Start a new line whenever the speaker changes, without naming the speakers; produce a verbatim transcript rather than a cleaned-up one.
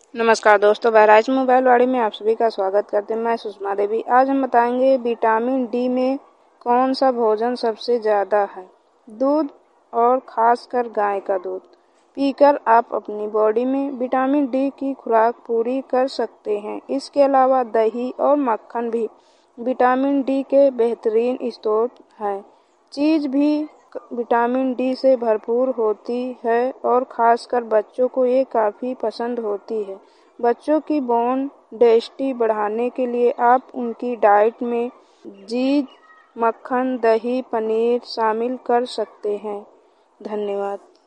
नमस्कार दोस्तों, बहराइच मोबाइल वाड़ी में आप सभी का स्वागत करते हैं। मैं सुषमा देवी। आज हम बताएंगे विटामिन डी में कौन सा भोजन सबसे ज़्यादा है। दूध और खासकर गाय का दूध पीकर आप अपनी बॉडी में विटामिन डी की खुराक पूरी कर सकते हैं। इसके अलावा दही और मक्खन भी विटामिन डी के बेहतरीन स्रोत हैं। चीज़ भी विटामिन डी से भरपूर होती है और खासकर बच्चों को ये काफ़ी पसंद होती है। बच्चों की बोन डेंसिटी बढ़ाने के लिए आप उनकी डाइट में चीज़, मक्खन, दही, पनीर शामिल कर सकते हैं। धन्यवाद।